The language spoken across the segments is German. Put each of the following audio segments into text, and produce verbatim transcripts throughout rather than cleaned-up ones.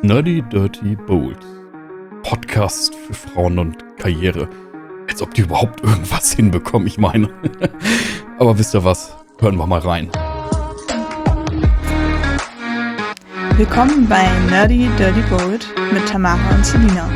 Nerdy Dirty Bold. Podcast für Frauen und Karriere. Als ob die überhaupt irgendwas hinbekommen, ich meine. Aber wisst ihr was? Hören wir mal rein. Willkommen bei Nerdy Dirty Bold mit Tamara und Selina.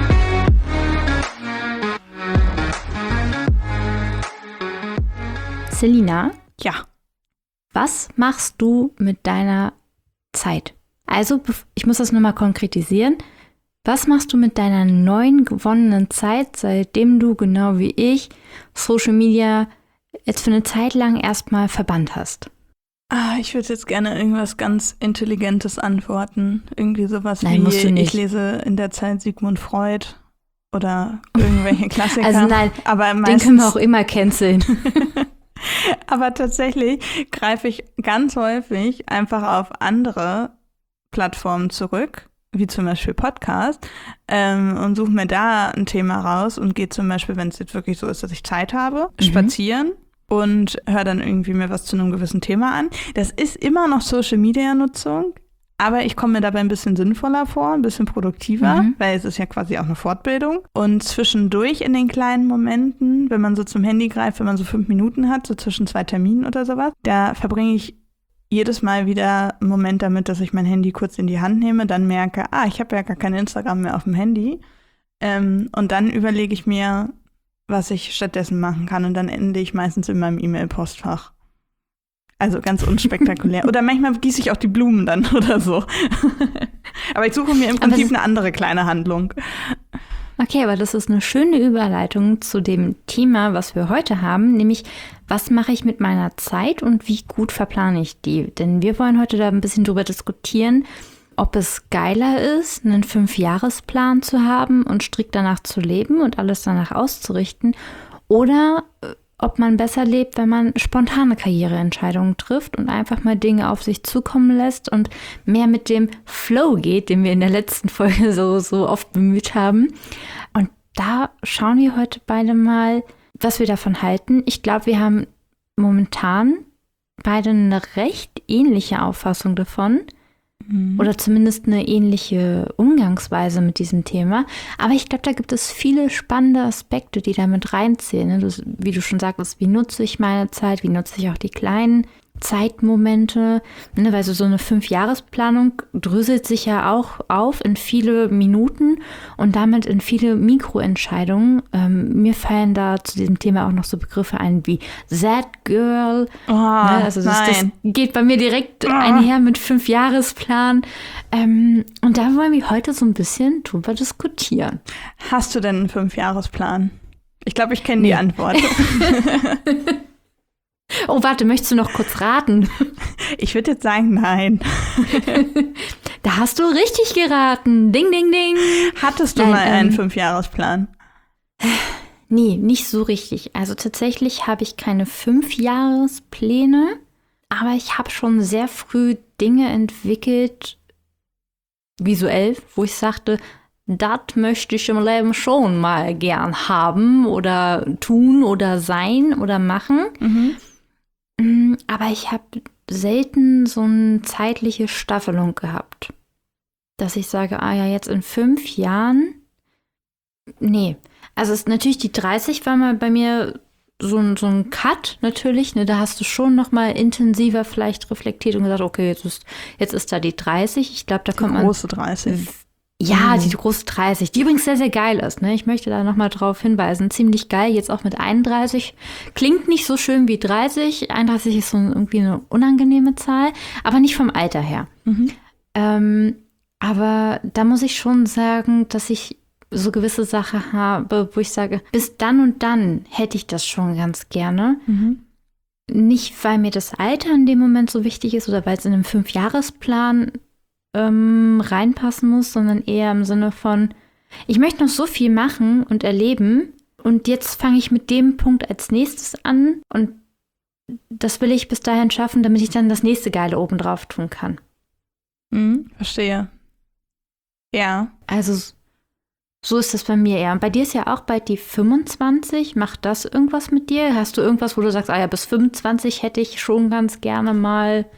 Selina? Ja. Was machst du mit deiner Zeit? Also, ich muss das nochmal konkretisieren. Was machst du mit deiner neuen gewonnenen Zeit, seitdem du, genau wie ich, Social Media jetzt für eine Zeit lang erstmal verbannt hast? Ah, ich würde jetzt gerne irgendwas ganz Intelligentes antworten. Irgendwie sowas nein, wie, musst du nicht. Ich lese in der Zeit Sigmund Freud oder irgendwelche Klassiker. Also nein, aber meistens, den können wir auch immer canceln. Aber tatsächlich greife ich ganz häufig einfach auf andere Plattformen zurück, wie zum Beispiel Podcast, ähm, und suche mir da ein Thema raus und gehe zum Beispiel, wenn es jetzt wirklich so ist, dass ich Zeit habe, mhm. spazieren und höre dann irgendwie mir was zu einem gewissen Thema an. Das ist immer noch Social-Media-Nutzung, aber ich komme mir dabei ein bisschen sinnvoller vor, ein bisschen produktiver, mhm. weil es ist ja quasi auch eine Fortbildung. Und zwischendurch in den kleinen Momenten, wenn man so zum Handy greift, wenn man so fünf Minuten hat, so zwischen zwei Terminen oder sowas, da verbringe ich jedes Mal wieder einen Moment damit, dass ich mein Handy kurz in die Hand nehme, dann merke, ah, ich habe ja gar kein Instagram mehr auf dem Handy. Ähm, und dann überlege ich mir, was ich stattdessen machen kann. Und dann ende ich meistens in meinem E-Mail-Postfach. Also ganz unspektakulär. Oder manchmal gieße ich auch die Blumen dann oder so. Aber ich suche mir im Prinzip eine andere kleine Handlung. Okay, aber das ist eine schöne Überleitung zu dem Thema, was wir heute haben, nämlich was mache ich mit meiner Zeit und wie gut verplane ich die? Denn wir wollen heute da ein bisschen drüber diskutieren, ob es geiler ist, einen Fünfjahresplan zu haben und strikt danach zu leben und alles danach auszurichten, oder ob man besser lebt, wenn man spontane Karriereentscheidungen trifft und einfach mal Dinge auf sich zukommen lässt und mehr mit dem Flow geht, den wir in der letzten Folge so, so oft bemüht haben. Und da schauen wir heute beide mal, was wir davon halten. Ich glaube, wir haben momentan beide eine recht ähnliche Auffassung davon. Oder zumindest eine ähnliche Umgangsweise mit diesem Thema. Aber ich glaube, da gibt es viele spannende Aspekte, die da mit reinzählen. Ne? Das, wie du schon sagtest, wie nutze ich meine Zeit, wie nutze ich auch die kleinen Zeitmomente. Ne? Weil so, so eine Fünfjahresplanung dröselt sich ja auch auf in viele Minuten und damit in viele Mikroentscheidungen. Ähm, mir fallen da zu diesem Thema auch noch so Begriffe ein wie That Girl. Oh, ne? Also das, das geht bei mir direkt oh. einher mit Fünfjahresplan. Ähm, und da wollen wir heute so ein bisschen drüber diskutieren. Hast du denn einen Fünfjahresplan? Ich glaube, ich kenne nee. die Antwort. Oh, warte, möchtest du noch kurz raten? Ich würde jetzt sagen, nein. Da hast du richtig geraten. Ding, ding, ding. Hattest du nein, mal ähm, einen Fünfjahresplan? Nee, nicht so richtig. Also tatsächlich habe ich keine Fünfjahrespläne, aber ich habe schon sehr früh Dinge entwickelt, visuell, wo ich sagte, das möchte ich im Leben schon mal gern haben oder tun oder sein oder machen. Mhm. Aber ich habe selten so eine zeitliche Staffelung gehabt, dass ich sage, ah ja, jetzt in fünf Jahren, nee. Also es ist natürlich die dreißig war mal bei mir so ein, so ein Cut natürlich, ne, da hast du schon noch mal intensiver vielleicht reflektiert und gesagt, okay, jetzt ist, jetzt ist da die dreißig. Ich glaube, da die kommt man... große dreißig. Ja, mhm. die große dreißig, die übrigens sehr, sehr geil ist. Ne? Ich möchte da nochmal drauf hinweisen. Ziemlich geil, jetzt auch mit einunddreißig. Klingt nicht so schön wie dreißig. einunddreißig ist so irgendwie eine unangenehme Zahl, aber nicht vom Alter her. Mhm. Ähm, aber da muss ich schon sagen, dass ich so gewisse Sachen habe, wo ich sage, bis dann und dann hätte ich das schon ganz gerne. Mhm. Nicht, weil mir das Alter in dem Moment so wichtig ist oder weil es in einem Fünfjahresplan Ähm, reinpassen muss, sondern eher im Sinne von, ich möchte noch so viel machen und erleben und jetzt fange ich mit dem Punkt als nächstes an und das will ich bis dahin schaffen, damit ich dann das nächste Geile oben drauf tun kann. Mhm, verstehe. Ja. Also so ist das bei mir eher. Und bei dir ist ja auch bald die fünfundzwanzig. Macht das irgendwas mit dir? Hast du irgendwas, wo du sagst, ah ja, bis fünfundzwanzig hätte ich schon ganz gerne mal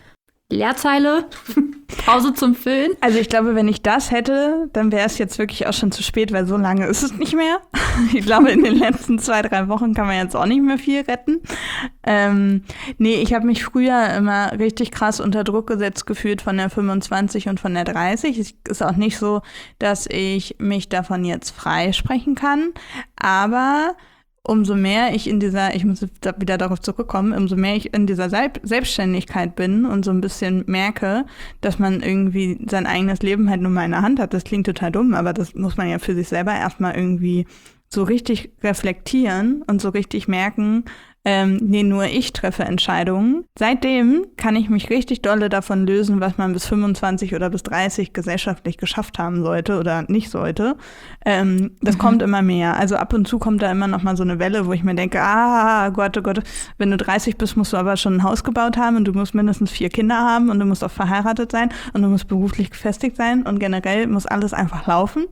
Leerzeile, Pause zum Füllen. Also ich glaube, wenn ich das hätte, dann wäre es jetzt wirklich auch schon zu spät, weil so lange ist es nicht mehr. Ich glaube, in den letzten zwei, drei Wochen kann man jetzt auch nicht mehr viel retten. Ähm, nee, ich habe mich früher immer richtig krass unter Druck gesetzt gefühlt von der fünfundzwanzig und von der dreißig. Es ist auch nicht so, dass ich mich davon jetzt freisprechen kann, aber umso mehr ich in dieser, ich muss wieder darauf zurückkommen, umso mehr ich in dieser Selbstständigkeit bin und so ein bisschen merke, dass man irgendwie sein eigenes Leben halt nur mal in der Hand hat. Das klingt total dumm, aber das muss man ja für sich selber erstmal irgendwie so richtig reflektieren und so richtig merken, ähm, nee, nur ich treffe Entscheidungen. Seitdem kann ich mich richtig dolle davon lösen, was man bis fünfundzwanzig oder bis dreißig gesellschaftlich geschafft haben sollte oder nicht sollte. Ähm, das mhm. kommt immer mehr. Also ab und zu kommt da immer noch mal so eine Welle, wo ich mir denke, ah, Gott, oh Gott, wenn du dreißig bist, musst du aber schon ein Haus gebaut haben und du musst mindestens vier Kinder haben und du musst auch verheiratet sein und du musst beruflich gefestigt sein und generell muss alles einfach laufen.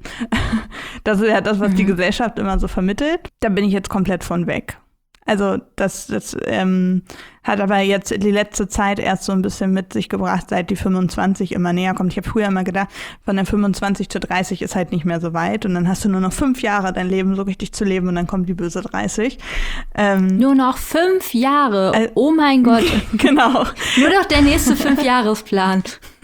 Das ist ja das, was mhm. die Gesellschaft immer so vermittelt. Da bin ich jetzt komplett von weg. Also das, das ähm, hat aber jetzt die letzte Zeit erst so ein bisschen mit sich gebracht, seit die fünfundzwanzig immer näher kommt. Ich habe früher immer gedacht, von der fünfundzwanzig zu dreißig ist halt nicht mehr so weit und dann hast du nur noch fünf Jahre, dein Leben so richtig zu leben und dann kommt die böse dreißig. Ähm, nur noch fünf Jahre? Äh, oh mein Gott. Genau. Nur noch der nächste Fünfjahresplan.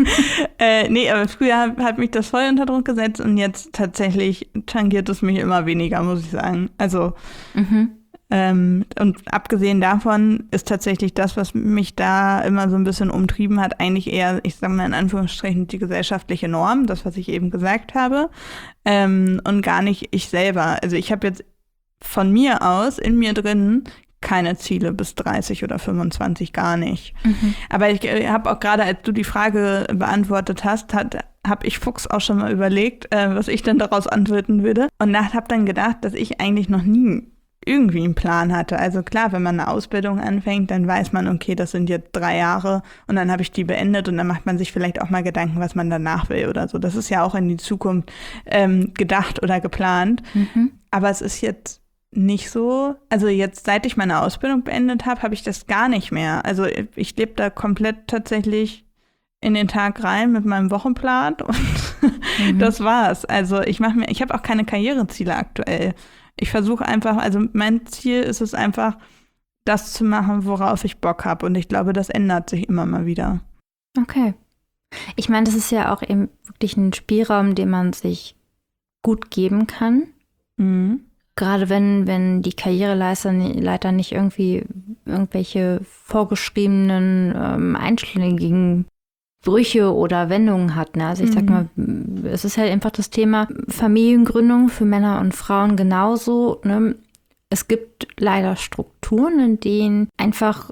äh, nee, aber früher hat, hat mich das voll unter Druck gesetzt und jetzt tatsächlich tangiert es mich immer weniger, muss ich sagen. Also mhm. Ähm, und abgesehen davon ist tatsächlich das, was mich da immer so ein bisschen umtrieben hat, eigentlich eher, ich sage mal in Anführungsstrichen, die gesellschaftliche Norm, das, was ich eben gesagt habe, ähm, und gar nicht ich selber. Also ich habe jetzt von mir aus in mir drin keine Ziele bis dreißig oder fünfundzwanzig, gar nicht. Mhm. Aber ich äh, habe auch gerade, als du die Frage beantwortet hast, hat habe ich Fuchs auch schon mal überlegt, äh, was ich denn daraus antworten würde. Und habe dann gedacht, dass ich eigentlich noch nie irgendwie einen Plan hatte. Also klar, wenn man eine Ausbildung anfängt, dann weiß man, okay, das sind jetzt drei Jahre und dann habe ich die beendet und dann macht man sich vielleicht auch mal Gedanken, was man danach will oder so. Das ist ja auch in die Zukunft ähm, gedacht oder geplant. Mhm. Aber es ist jetzt nicht so, also jetzt, seit ich meine Ausbildung beendet habe, habe ich das gar nicht mehr. Also ich lebe da komplett tatsächlich in den Tag rein mit meinem Wochenplan und mhm. das war's. Also ich mache mir, ich habe auch keine Karriereziele aktuell. Ich versuche einfach, also mein Ziel ist es einfach, das zu machen, worauf ich Bock habe. Und ich glaube, das ändert sich immer mal wieder. Okay. Ich meine, das ist ja auch eben wirklich ein Spielraum, den man sich gut geben kann. Mhm. Gerade wenn, wenn die Karriereleiter nicht irgendwie irgendwelche vorgeschriebenen, ähm, einschlägigen Brüche oder Wendungen hat. Ne? Also ich sag mal, es ist halt einfach das Thema Familiengründung für Männer und Frauen genauso. Ne? Es gibt leider Strukturen, in denen einfach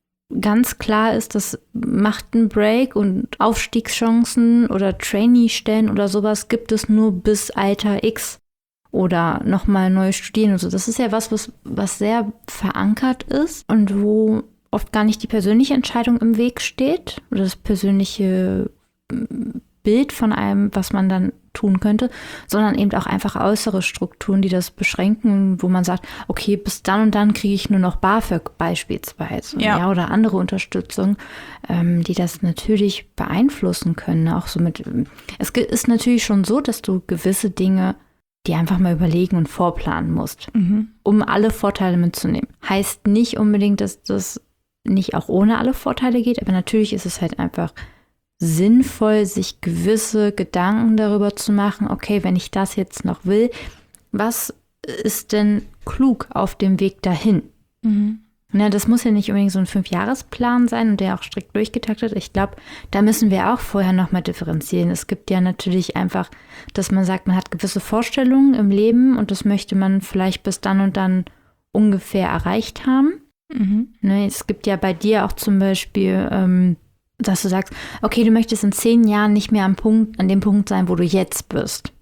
ganz klar ist, dass macht ein Break und Aufstiegschancen oder Trainee-Stellen oder sowas gibt es nur bis Alter X oder nochmal neu studieren und so. Das ist ja was, was, was sehr verankert ist und wo oft gar nicht die persönliche Entscheidung im Weg steht oder das persönliche Bild von einem, was man dann tun könnte, sondern eben auch einfach äußere Strukturen, die das beschränken, wo man sagt, okay, bis dann und dann kriege ich nur noch BAföG beispielsweise, ja, ja oder andere Unterstützung, ähm, die das natürlich beeinflussen können. Auch so mit, es ist natürlich schon so, dass du gewisse Dinge die einfach mal überlegen und vorplanen musst, mhm. um alle Vorteile mitzunehmen. Heißt nicht unbedingt, dass das nicht auch ohne alle Vorteile geht, aber natürlich ist es halt einfach sinnvoll, sich gewisse Gedanken darüber zu machen, okay, wenn ich das jetzt noch will, was ist denn klug auf dem Weg dahin? Mhm. Na, das muss ja nicht unbedingt so ein Fünfjahresplan sein und der auch strikt durchgetaktet. Ich glaube, da müssen wir auch vorher nochmal differenzieren. Es gibt ja natürlich einfach, dass man sagt, man hat gewisse Vorstellungen im Leben und das möchte man vielleicht bis dann und dann ungefähr erreicht haben. Mhm. Ne, es gibt ja bei dir auch zum Beispiel, ähm, dass du sagst, okay, du möchtest in zehn Jahren nicht mehr am Punkt, an dem Punkt sein, wo du jetzt bist.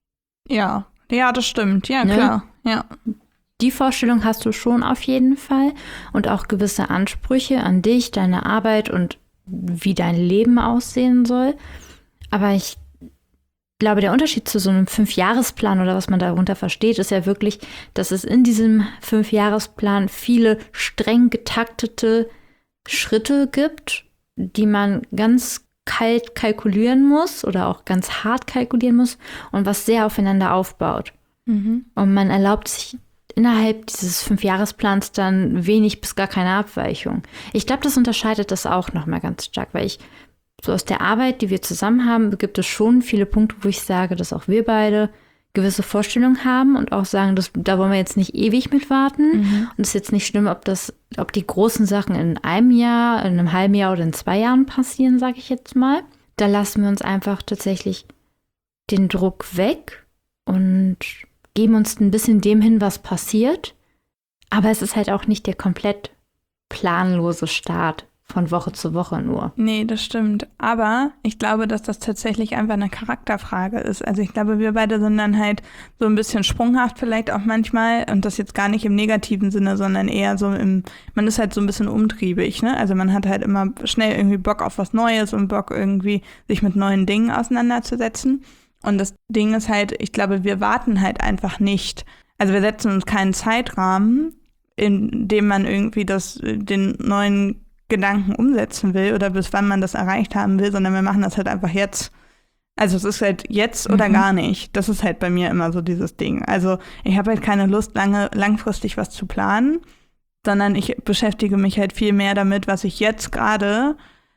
Ja, ja, das stimmt. Ja, ne? Klar. Ja. Die Vorstellung hast du schon auf jeden Fall und auch gewisse Ansprüche an dich, deine Arbeit und wie dein Leben aussehen soll. Aber ich glaube, der Unterschied zu so einem Fünfjahresplan oder was man darunter versteht, ist ja wirklich, dass es in diesem Fünfjahresplan viele streng getaktete Schritte gibt, die man ganz kalt kalkulieren muss oder auch ganz hart kalkulieren muss und was sehr aufeinander aufbaut. Mhm. Und man erlaubt sich innerhalb dieses Fünfjahresplans dann wenig bis gar keine Abweichung. Ich glaube, das unterscheidet das auch nochmal ganz stark, weil ich so aus der Arbeit, die wir zusammen haben, gibt es schon viele Punkte, wo ich sage, dass auch wir beide gewisse Vorstellungen haben und auch sagen, dass, da wollen wir jetzt nicht ewig mit warten. Mhm. Und es ist jetzt nicht schlimm, ob das, ob die großen Sachen in einem Jahr, in einem halben Jahr oder in zwei Jahren passieren, sage ich jetzt mal. Da lassen wir uns einfach tatsächlich den Druck weg und geben uns ein bisschen dem hin, was passiert. Aber es ist halt auch nicht der komplett planlose Start von Woche zu Woche nur. Nee, das stimmt. Aber ich glaube, dass das tatsächlich einfach eine Charakterfrage ist. Also ich glaube, wir beide sind dann halt so ein bisschen sprunghaft vielleicht auch manchmal und das jetzt gar nicht im negativen Sinne, sondern eher so im, man ist halt so ein bisschen umtriebig, ne? Also man hat halt immer schnell irgendwie Bock auf was Neues und Bock irgendwie sich mit neuen Dingen auseinanderzusetzen. Und das Ding ist halt, ich glaube, wir warten halt einfach nicht. Also wir setzen uns keinen Zeitrahmen, in dem man irgendwie das, den neuen Gedanken umsetzen will oder bis wann man das erreicht haben will, sondern wir machen das halt einfach jetzt. Also es ist halt jetzt oder mhm. gar nicht. Das ist halt bei mir immer so dieses Ding. Also ich habe halt keine Lust, lange langfristig was zu planen, sondern ich beschäftige mich halt viel mehr damit, was ich jetzt gerade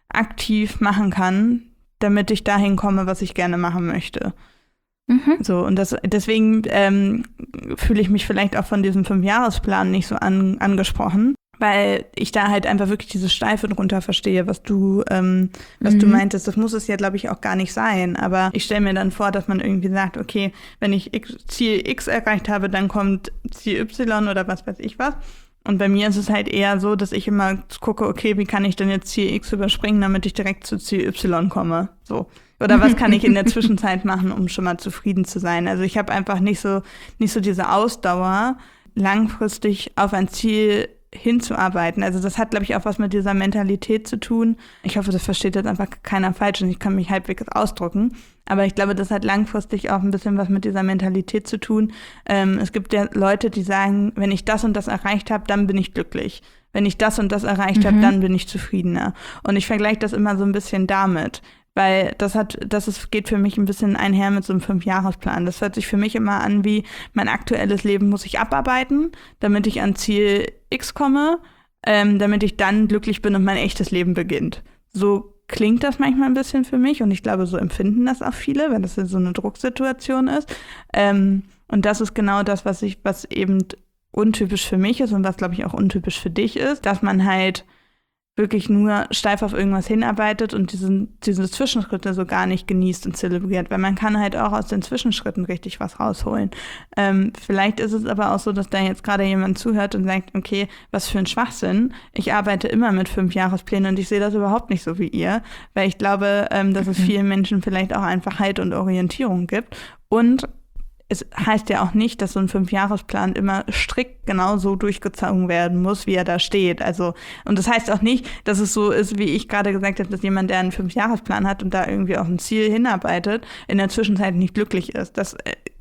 aktiv machen kann, damit ich dahin komme, was ich gerne machen möchte. Mhm. So, und das, deswegen ähm, fühle ich mich vielleicht auch von diesem Fünfjahresplan nicht so an, angesprochen, weil ich da halt einfach wirklich diese Steife drunter verstehe, was du, ähm, was mhm. du meintest. Das muss es ja, glaube ich, auch gar nicht sein. Aber ich stelle mir dann vor, dass man irgendwie sagt, okay, wenn ich X, Ziel X erreicht habe, dann kommt Ziel Y oder was weiß ich was. Und bei mir ist es halt eher so, dass ich immer gucke, okay, wie kann ich denn jetzt Ziel X überspringen, damit ich direkt zu Ziel Y komme? So. Oder was kann ich in der Zwischenzeit machen, um schon mal zufrieden zu sein? Also ich habe einfach nicht so, nicht so diese Ausdauer, langfristig auf ein Ziel hinzuarbeiten. Also das hat, glaube ich, auch was mit dieser Mentalität zu tun. Ich hoffe, das versteht jetzt einfach keiner falsch und ich kann mich halbwegs ausdrücken. Aber ich glaube, das hat langfristig auch ein bisschen was mit dieser Mentalität zu tun. Ähm, es gibt ja Leute, die sagen, wenn ich das und das erreicht habe, dann bin ich glücklich. Wenn ich das und das erreicht mhm. habe, dann bin ich zufriedener. Und ich vergleiche das immer so ein bisschen damit. Weil das hat, das ist, geht für mich ein bisschen einher mit so einem Fünfjahresplan. Das hört sich für mich immer an wie, mein aktuelles Leben muss ich abarbeiten, damit ich an Ziel X komme, ähm, damit ich dann glücklich bin und mein echtes Leben beginnt. So klingt das manchmal ein bisschen für mich und ich glaube, so empfinden das auch viele, wenn das so eine Drucksituation ist. Ähm, und das ist genau das, was ich, was eben untypisch für mich ist und was, glaube ich, auch untypisch für dich ist, dass man halt wirklich nur steif auf irgendwas hinarbeitet und diesen, diese Zwischenschritte so gar nicht genießt und zelebriert, weil man kann halt auch aus den Zwischenschritten richtig was rausholen. Ähm, vielleicht ist es aber auch so, dass da jetzt gerade jemand zuhört und sagt, okay, was für ein Schwachsinn, ich arbeite immer mit fünf Jahresplänen und ich sehe das überhaupt nicht so wie ihr, weil ich glaube, ähm, dass es vielen Menschen vielleicht auch einfach Halt und Orientierung gibt und es heißt ja auch nicht, dass so ein Fünfjahresplan immer strikt genau so durchgezogen werden muss, wie er da steht. Also, und das heißt auch nicht, dass es so ist, wie ich gerade gesagt habe, dass jemand, der einen Fünfjahresplan hat und da irgendwie auf ein Ziel hinarbeitet, in der Zwischenzeit nicht glücklich ist. Das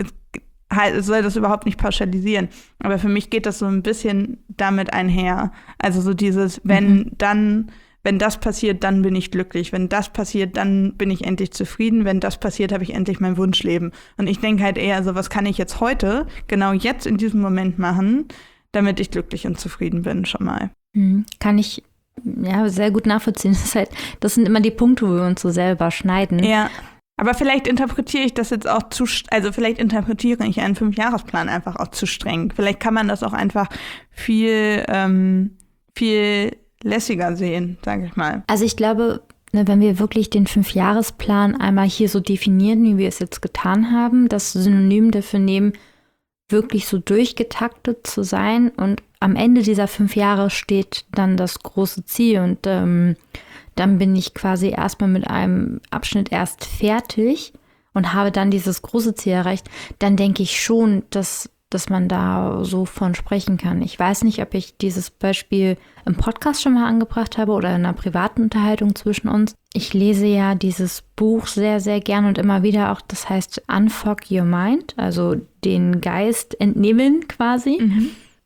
äh, soll das überhaupt nicht pauschalisieren. Aber für mich geht das so ein bisschen damit einher. Also so dieses, wenn mhm. dann Wenn das passiert, dann bin ich glücklich. Wenn das passiert, dann bin ich endlich zufrieden. Wenn das passiert, habe ich endlich mein Wunschleben. Und ich denke halt eher so, was kann ich jetzt heute, genau jetzt in diesem Moment machen, damit ich glücklich und zufrieden bin schon mal. Kann ich ja sehr gut nachvollziehen. Das ist halt, das sind immer die Punkte, wo wir uns so selber schneiden. Ja, aber vielleicht interpretiere ich das jetzt auch zu, also vielleicht interpretiere ich einen Fünfjahresplan einfach auch zu streng. Vielleicht kann man das auch einfach viel, ähm, viel lässiger sehen, sage ich mal. Also ich glaube, wenn wir wirklich den Fünfjahresplan einmal hier so definieren, wie wir es jetzt getan haben, das Synonym dafür nehmen, wirklich so durchgetaktet zu sein und am Ende dieser fünf Jahre steht dann das große Ziel und ähm, dann bin ich quasi erstmal mit einem Abschnitt erst fertig und habe dann dieses große Ziel erreicht, dann denke ich schon, dass dass man da so von sprechen kann. Ich weiß nicht, ob ich dieses Beispiel im Podcast schon mal angebracht habe oder in einer privaten Unterhaltung zwischen uns. Ich lese ja dieses Buch sehr, sehr gern und immer wieder auch, das heißt Unfog Your Mind, also den Geist entnehmen quasi. Mhm.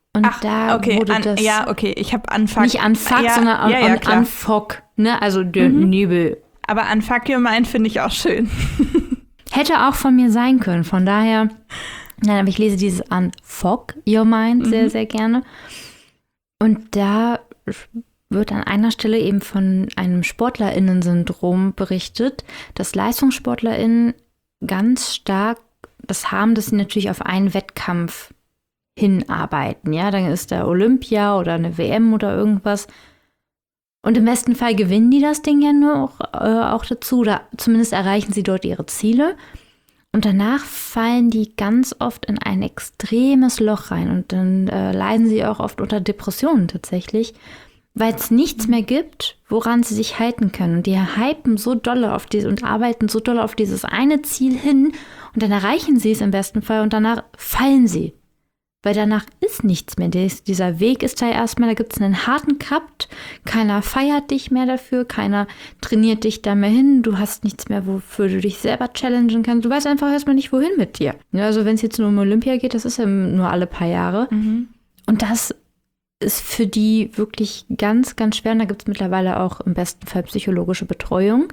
Und Ach, da okay, wurde an, das ja, okay, ich habe Unfuck. nicht Unfuck, ja, sondern un, ja, ja, un, klar. Unfuck, ne? Also der Mhm. Nebel. Aber Unfuck Your Mind finde ich auch schön. Hätte auch von mir sein können, von daher, nein, aber ich lese dieses Unfuck Your Mind sehr, Mhm. sehr gerne. Und da wird an einer Stelle eben von einem SportlerInnen-Syndrom berichtet, dass LeistungssportlerInnen ganz stark das haben, dass sie natürlich auf einen Wettkampf hinarbeiten. Ja, dann ist da Olympia oder eine W M oder irgendwas. Und im besten Fall gewinnen die das Ding ja nur auch, äh, auch dazu, oder zumindest erreichen sie dort ihre Ziele. Und danach fallen die ganz oft in ein extremes Loch rein. Und dann äh, leiden sie auch oft unter Depressionen tatsächlich, weil es nichts mehr gibt, woran sie sich halten können. Und die hypen so dolle auf diese und arbeiten so dolle auf dieses eine Ziel hin und dann erreichen sie es im besten Fall und danach fallen sie. Weil danach ist nichts mehr. Dies, dieser Weg ist da erstmal, da gibt es einen harten Cut. Keiner feiert dich mehr dafür, keiner trainiert dich da mehr hin. Du hast nichts mehr, wofür du dich selber challengen kannst. Du weißt einfach erstmal nicht, wohin mit dir. Ja, also wenn es jetzt nur um Olympia geht, das ist ja nur alle paar Jahre. Mhm. Und das ist für die wirklich ganz, ganz schwer. Und da gibt es mittlerweile auch im besten Fall psychologische Betreuung,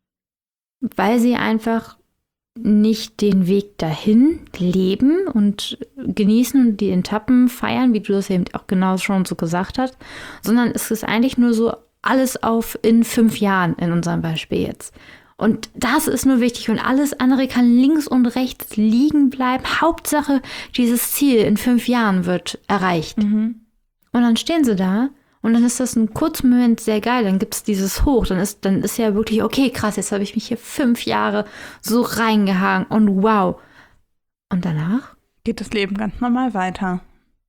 weil sie einfach nicht den Weg dahin leben und genießen und die Etappen feiern, wie du das eben auch genau schon so gesagt hast, sondern es ist eigentlich nur so alles auf in fünf Jahren in unserem Beispiel jetzt. Und das ist nur wichtig und alles andere kann links und rechts liegen bleiben. Hauptsache, dieses Ziel in fünf Jahren wird erreicht. Mhm. Und dann stehen sie da und dann ist das ein kurzen Moment sehr geil. Dann gibt es dieses Hoch. Dann ist, dann ist ja wirklich, okay, krass, jetzt habe ich mich hier fünf Jahre so reingehangen und wow. Und danach? Geht das Leben ganz normal weiter.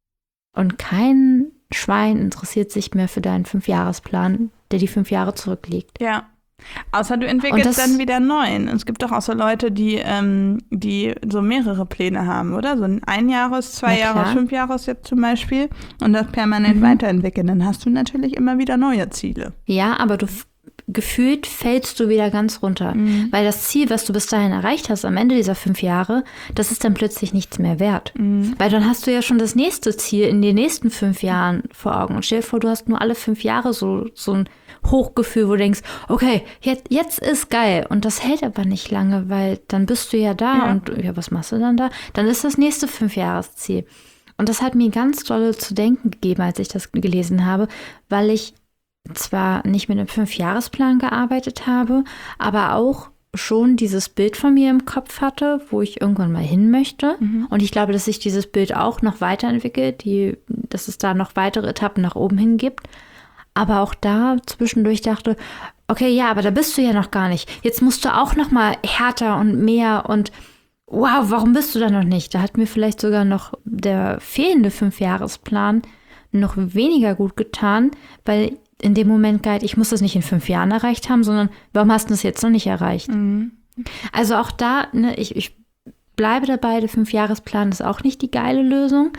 Und kein Schwein interessiert sich mehr für deinen Fünfjahresplan, der die fünf Jahre zurückliegt. Ja. Außer du entwickelst das, dann wieder einen neuen. Es gibt doch auch so Leute, die, ähm, die so mehrere Pläne haben, oder? So ein Einjahres-, zwei Jahres-, fünf Jahres jetzt zum Beispiel und das permanent Mhm. weiterentwickeln. Dann hast du natürlich immer wieder neue Ziele. Ja, aber du f- gefühlt fällst du wieder ganz runter. Mhm. Weil das Ziel, was du bis dahin erreicht hast, am Ende dieser fünf Jahre, das ist dann plötzlich nichts mehr wert. Mhm. Weil dann hast du ja schon das nächste Ziel in den nächsten fünf Jahren vor Augen. Und stell dir vor, du hast nur alle fünf Jahre so, so ein Hochgefühl, wo du denkst, okay, jetzt, jetzt ist geil. Und das hält aber nicht lange, weil dann bist du ja da Ja. und ja, was machst du dann da? Dann ist das nächste Fünfjahresziel. Und das hat mir ganz doll zu denken gegeben, als ich das gelesen habe, weil ich zwar nicht mit einem Fünfjahresplan gearbeitet habe, aber auch schon dieses Bild von mir im Kopf hatte, wo ich irgendwann mal hin möchte. Mhm. Und ich glaube, dass sich dieses Bild auch noch weiterentwickelt, die, dass es da noch weitere Etappen nach oben hin gibt. Aber auch da zwischendurch dachte, okay, ja, aber da bist du ja noch gar nicht. Jetzt musst du auch noch mal härter und mehr und wow, warum bist du da noch nicht? Da hat mir vielleicht sogar noch der fehlende Fünfjahresplan noch weniger gut getan, weil in dem Moment galt, ich muss das nicht in fünf Jahren erreicht haben, sondern warum hast du das jetzt noch nicht erreicht? Mhm. Also auch da, ne, ich, ich bleibe dabei, der Fünfjahresplan ist auch nicht die geile Lösung.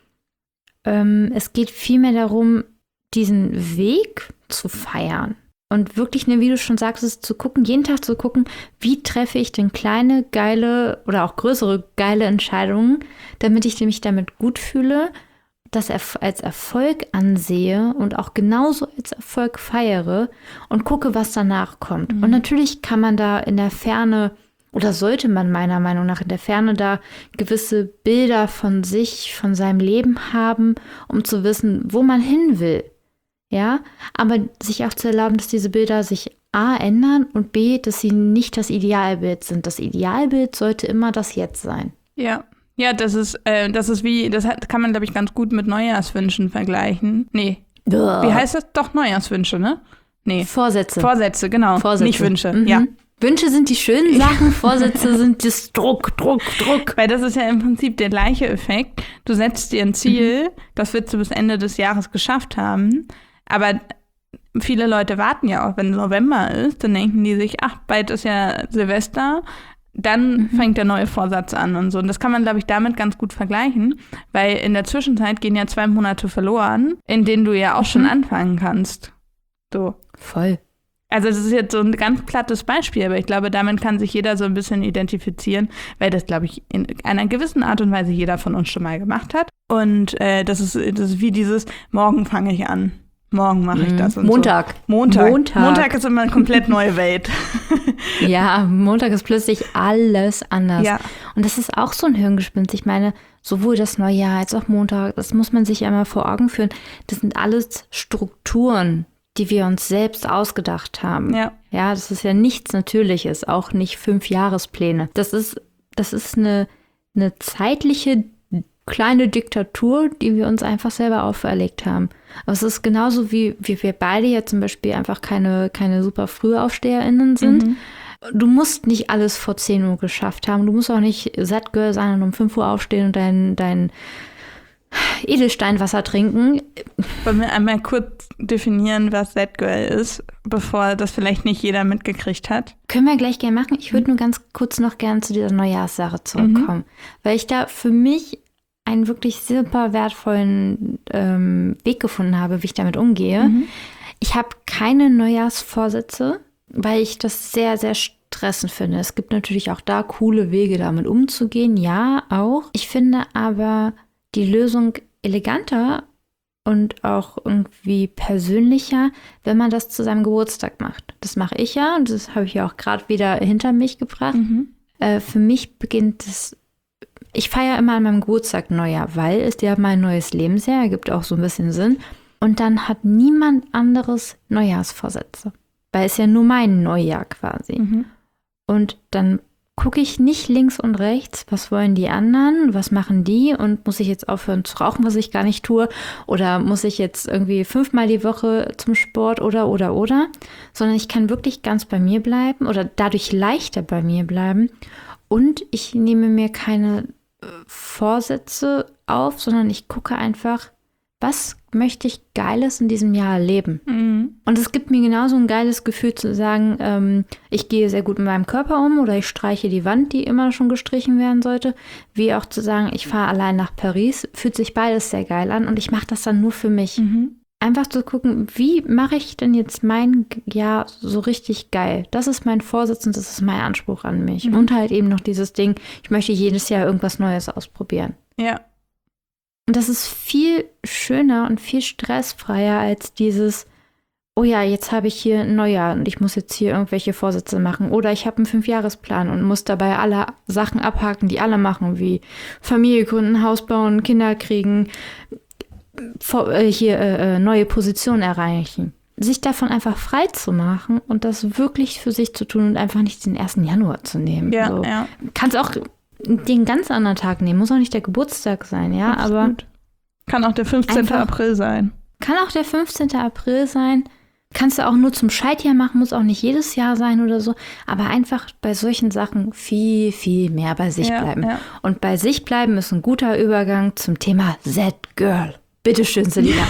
Ähm, es geht vielmehr darum, diesen Weg zu feiern und wirklich, ne, wie du schon sagst, zu gucken, jeden Tag zu gucken, wie treffe ich denn kleine, geile oder auch größere, geile Entscheidungen, damit ich mich damit gut fühle, das als Erfolg ansehe und auch genauso als Erfolg feiere und gucke, was danach kommt. Mhm. Und natürlich kann man da in der Ferne oder sollte man meiner Meinung nach in der Ferne da gewisse Bilder von sich, von seinem Leben haben, um zu wissen, wo man hin will. Ja, aber sich auch zu erlauben, dass diese Bilder sich A ändern und B, dass sie nicht das Idealbild sind. Das Idealbild sollte immer das Jetzt sein. Ja. Ja, das ist, äh, das ist wie, das hat, kann man, glaube ich, ganz gut mit Neujahrswünschen vergleichen. Nee. Uah. Wie heißt das? Doch, Neujahrswünsche, ne? Nee. Vorsätze. Vorsätze, genau. Vorsätze. Nicht Wünsche, Mhm. ja. Wünsche sind die schönen Sachen, Vorsätze sind das Druck, Druck, Druck. Weil das ist ja im Prinzip der gleiche Effekt. Du setzt dir ein Ziel, mhm. das willst du bis Ende des Jahres geschafft haben. Aber viele Leute warten ja auch, wenn November ist, dann denken die sich, ach, bald ist ja Silvester, dann mhm. fängt der neue Vorsatz an und so. Und das kann man, glaube ich, damit ganz gut vergleichen, weil in der Zwischenzeit gehen ja zwei Monate verloren, in denen du ja auch mhm. schon anfangen kannst. So. Voll. Also das ist jetzt so ein ganz plattes Beispiel, aber ich glaube, damit kann sich jeder so ein bisschen identifizieren, weil das, glaube ich, in einer gewissen Art und Weise jeder von uns schon mal gemacht hat. Und äh, das, ist, das ist wie dieses, morgen fange ich an, morgen mache ich das. Und Montag. So. Montag. Montag. Montag ist immer eine komplett neue Welt. Ja, Montag ist plötzlich alles anders. Ja. Und das ist auch so ein Hirngespinst. Ich meine, sowohl das Neujahr als auch Montag, das muss man sich einmal vor Augen führen. Das sind alles Strukturen, die wir uns selbst ausgedacht haben. Ja. Ja, das ist ja nichts Natürliches, auch nicht Fünfjahrespläne. Das ist, das ist eine, eine zeitliche kleine Diktatur, die wir uns einfach selber auferlegt haben. Aber es ist genauso wie, wie wir beide ja zum Beispiel einfach keine, keine super FrühaufsteherInnen sind. Mhm. Du musst nicht alles vor zehn Uhr geschafft haben. Du musst auch nicht That-Girl sein und um fünf Uhr aufstehen und dein, dein Edelsteinwasser trinken. Wollen wir einmal kurz definieren, was That-Girl ist, bevor das vielleicht nicht jeder mitgekriegt hat? Können wir gleich gerne machen. Ich würde nur ganz kurz noch gerne zu dieser Neujahrssache zurückkommen. Mhm. Weil ich da für mich einen wirklich super wertvollen ähm, Weg gefunden habe, wie ich damit umgehe. Mhm. Ich habe keine Neujahrsvorsätze, weil ich das sehr, sehr stressend finde. Es gibt natürlich auch da coole Wege, damit umzugehen. Ja, auch. Ich finde aber die Lösung eleganter und auch irgendwie persönlicher, wenn man das zu seinem Geburtstag macht. Das mache ich ja und das habe ich ja auch gerade wieder hinter mich gebracht. Mhm. Äh, für mich beginnt es, ich feiere immer an meinem Geburtstag Neujahr, weil es ja mein neues Lebensjahr, ergibt auch so ein bisschen Sinn. Und dann hat niemand anderes Neujahrsvorsätze, weil es ja nur mein Neujahr quasi. Mhm. Und dann gucke ich nicht links und rechts, was wollen die anderen, was machen die und muss ich jetzt aufhören zu rauchen, was ich gar nicht tue, oder muss ich jetzt irgendwie fünfmal die Woche zum Sport oder, oder, oder, sondern ich kann wirklich ganz bei mir bleiben oder dadurch leichter bei mir bleiben und ich nehme mir keine äh, Vorsätze auf, sondern ich gucke einfach, was möchte ich Geiles in diesem Jahr erleben? Mhm. Und es gibt mir genauso ein geiles Gefühl zu sagen, ähm, ich gehe sehr gut mit meinem Körper um oder ich streiche die Wand, die immer schon gestrichen werden sollte, wie auch zu sagen, ich fahre allein nach Paris, fühlt sich beides sehr geil an und ich mache das dann nur für mich. Mhm. Einfach zu gucken, wie mache ich denn jetzt mein Jahr so richtig geil? Das ist mein Vorsatz und das ist mein Anspruch an mich. Mhm. Und halt eben noch dieses Ding, ich möchte jedes Jahr irgendwas Neues ausprobieren. Ja. Und das ist viel schöner und viel stressfreier als dieses, oh ja, jetzt habe ich hier ein Neujahr und ich muss jetzt hier irgendwelche Vorsätze machen. Oder ich habe einen Fünfjahresplan und muss dabei alle Sachen abhaken, die alle machen, wie Familie gründen, Haus bauen, Kinder kriegen, vor, äh, hier äh, neue Positionen erreichen. Sich davon einfach frei zu machen und das wirklich für sich zu tun und einfach nicht den ersten Januar zu nehmen. Ja, so. ja. Kannst auch den ganz anderen Tag nehmen. Muss auch nicht der Geburtstag sein, ja, Absolut. Aber kann auch der fünfzehnte April sein. Kann auch der fünfzehnte April sein. Kannst du auch nur zum Scheidjahr machen, muss auch nicht jedes Jahr sein oder so. Aber einfach bei solchen Sachen viel, viel mehr bei sich ja, bleiben. Ja. Und bei sich bleiben ist ein guter Übergang zum Thema Z-Girl. Bitteschön, Selina.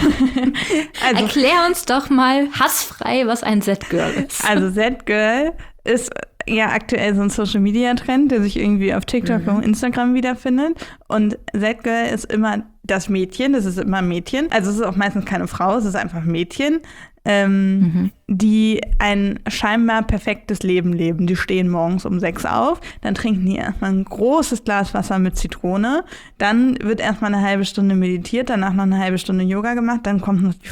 also, Erklär uns doch mal hassfrei, was ein Z-Girl ist. Also Z-Girl ist ja aktuell so ein Social-Media-Trend, der sich irgendwie auf TikTok mhm. und Instagram wiederfindet. Und Z-Girl ist immer das Mädchen, das ist immer ein Mädchen. Also es ist auch meistens keine Frau, es ist einfach ein Mädchen, ähm, mhm. die ein scheinbar perfektes Leben leben. Die stehen morgens um sechs auf, dann trinken die erstmal ein großes Glas Wasser mit Zitrone, dann wird erstmal eine halbe Stunde meditiert, danach noch eine halbe Stunde Yoga gemacht, dann kommt noch die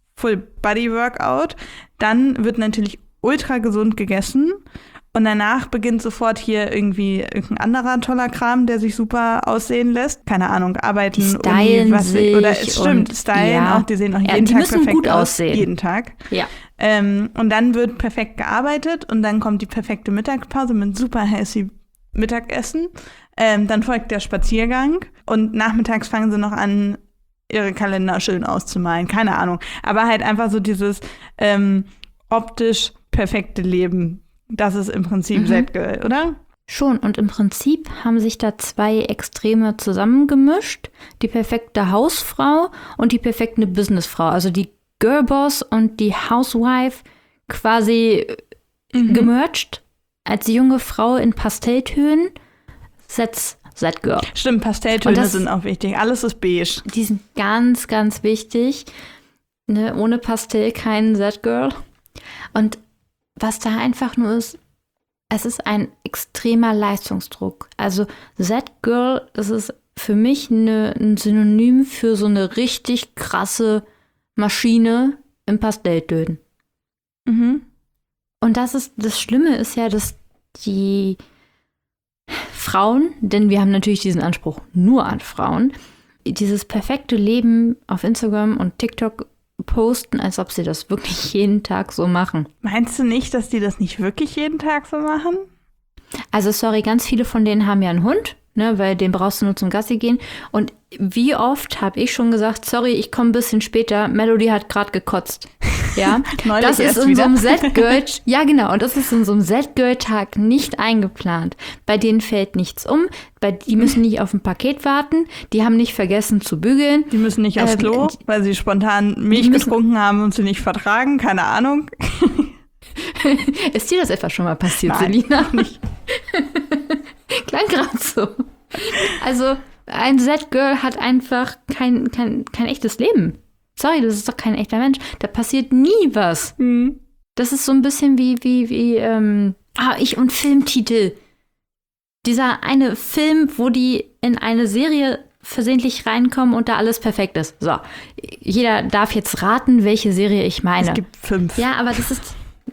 Full-Body-Workout, dann wird natürlich ultra gesund gegessen. Und danach beginnt sofort hier irgendwie irgendein anderer toller Kram, der sich super aussehen lässt. Keine Ahnung, arbeiten, die stylen Uni, was sich oder es stimmt, stylen ja. auch, die sehen auch ja, jeden die Tag müssen perfekt gut aus. Aussehen. Jeden Tag. Ja. Ähm, und dann wird perfekt gearbeitet und dann kommt die perfekte Mittagspause mit super healthy Mittagessen. Ähm, dann folgt der Spaziergang und nachmittags fangen sie noch an, ihre Kalender schön auszumalen. Keine Ahnung. Aber halt einfach so dieses ähm, optisch perfekte Leben. Das ist im Prinzip mhm. Z-Girl, oder? Schon. Und im Prinzip haben sich da zwei Extreme zusammengemischt. Die perfekte Hausfrau und die perfekte Businessfrau. Also die Girlboss und die Housewife quasi mhm. gemerged. Als junge Frau in Pastelltönen. That's Z-Girl. Stimmt, Pastelltöne sind auch wichtig. Alles ist beige. Die sind ganz, ganz wichtig. Ne? Ohne Pastell kein Z-Girl. Und was da einfach nur ist, es ist ein extremer Leistungsdruck. Also Z-Girl, das ist für mich eine, ein Synonym für so eine richtig krasse Maschine im Pastelldöden. Mhm. Und das ist, das Schlimme ist ja, dass die Frauen, denn wir haben natürlich diesen Anspruch nur an Frauen, dieses perfekte Leben auf Instagram und TikTok posten, als ob sie das wirklich jeden Tag so machen. Meinst du nicht, dass die das nicht wirklich jeden Tag so machen? Also sorry, ganz viele von denen haben ja einen Hund, ne, weil den brauchst du nur zum Gassi gehen. Und wie oft habe ich schon gesagt, sorry, ich komme ein bisschen später, Melody hat gerade gekotzt. Ja, das ist in so einem Z-Girl, ja genau, und das ist in so einem Z-Girl-Tag nicht eingeplant. Bei denen fällt nichts um, bei, die müssen nicht auf ein Paket warten, die haben nicht vergessen zu bügeln. Die müssen nicht aufs Klo, äh, weil sie spontan Milch getrunken haben und sie nicht vertragen, keine Ahnung. Ist dir das etwa schon mal passiert, Nein, Selina? Nicht. Klang gerade so. Also ein Z-Girl hat einfach kein, kein, kein echtes Leben. Sorry, das ist doch kein echter Mensch. Da passiert nie was. Mhm. Das ist so ein bisschen wie, wie, wie, ähm, ah, ich und Filmtitel. Dieser eine Film, wo die in eine Serie versehentlich reinkommen und da alles perfekt ist. So, jeder darf jetzt raten, welche Serie ich meine. Es gibt fünf. Ja, aber das ist...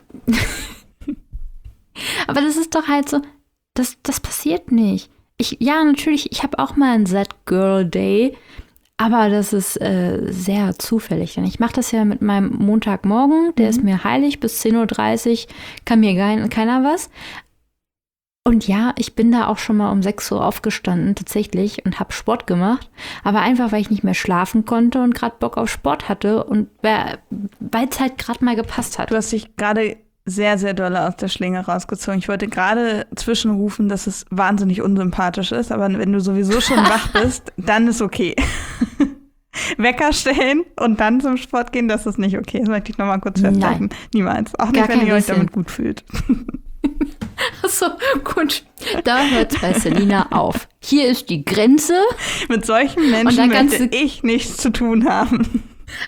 aber das ist doch halt so, das, das passiert nicht. Ich, ja, natürlich, ich habe auch mal einen Z-Girl-Day, aber das ist äh, sehr zufällig. Denn ich mache das ja mit meinem Montagmorgen, der mhm. ist mir heilig, bis zehn Uhr dreißig kann mir kein, keiner was. Und ja, ich bin da auch schon mal um sechs Uhr aufgestanden, tatsächlich, und habe Sport gemacht. Aber einfach, weil ich nicht mehr schlafen konnte und gerade Bock auf Sport hatte und weil es halt gerade mal gepasst hat. Du hast dich gerade sehr, sehr doll aus der Schlinge rausgezogen. Ich wollte gerade zwischenrufen, dass es wahnsinnig unsympathisch ist, aber wenn du sowieso schon wach bist, dann ist okay. Wecker stellen und dann zum Sport gehen, das ist nicht okay. Das möchte ich nochmal kurz festhalten. Nein. Niemals. Auch nicht, Gar wenn ihr euch bisschen. damit gut fühlt. Achso, gut. Da hört es bei Selina auf. Hier ist die Grenze. Mit solchen Menschen möchte ich nichts zu tun haben.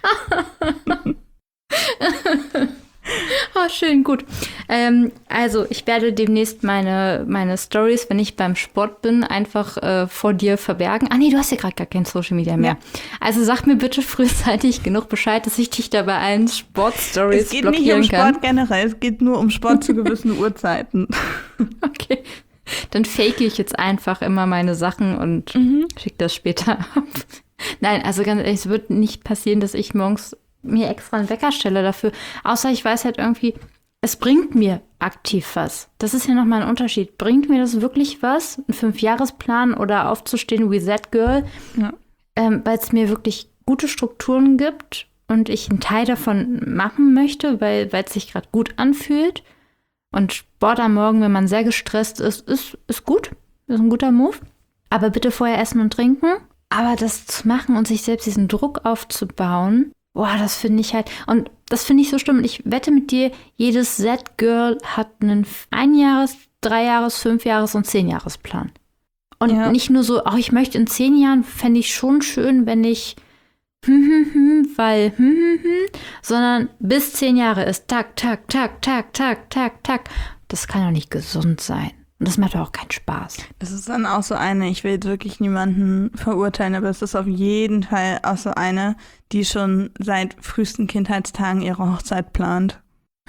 Oh, schön, gut. Ähm, also, ich werde demnächst meine, meine Stories, wenn ich beim Sport bin, einfach äh, vor dir verbergen. Ah, nee, du hast ja gerade gar kein Social Media mehr. Ja. Also, sag mir bitte frühzeitig genug Bescheid, dass ich dich da bei allen Sport-Stories blockieren kann. Es geht nicht um Sport kann. generell, es geht nur um Sport zu gewissen Uhrzeiten. Okay. Dann fake ich jetzt einfach immer meine Sachen und mhm. schicke das später ab. Nein, also ganz ehrlich, es wird nicht passieren, dass ich morgens mir extra einen Wecker stelle dafür. Außer ich weiß halt irgendwie, es bringt mir aktiv was. Das ist ja nochmal ein Unterschied. Bringt mir das wirklich was? Ein Fünfjahresplan oder aufzustehen wie Z-Girl? Ja. Ähm, weil es mir wirklich gute Strukturen gibt und ich einen Teil davon machen möchte, weil es sich gerade gut anfühlt. Und Sport am Morgen, wenn man sehr gestresst ist, ist, ist gut. Ist ein guter Move. Aber bitte vorher essen und trinken. Aber das zu machen und sich selbst diesen Druck aufzubauen, boah, das finde ich halt, und das finde ich so schlimm. Ich wette mit dir, jedes Z-Girl hat einen Einjahres-, Dreijahres-, Fünfjahres- und Zehnjahresplan. Und ja. nicht nur so, oh, ich möchte in zehn Jahren, fände ich schon schön, wenn ich hm, hm, hm, weil hm, hm, hm, sondern bis zehn Jahre ist tak, tak, tak, tak, tak, tak, tak. Das kann doch nicht gesund sein. Und das macht doch auch keinen Spaß. Das ist dann auch so eine, ich will jetzt wirklich niemanden verurteilen, aber es ist auf jeden Fall auch so eine, die schon seit frühesten Kindheitstagen ihre Hochzeit plant.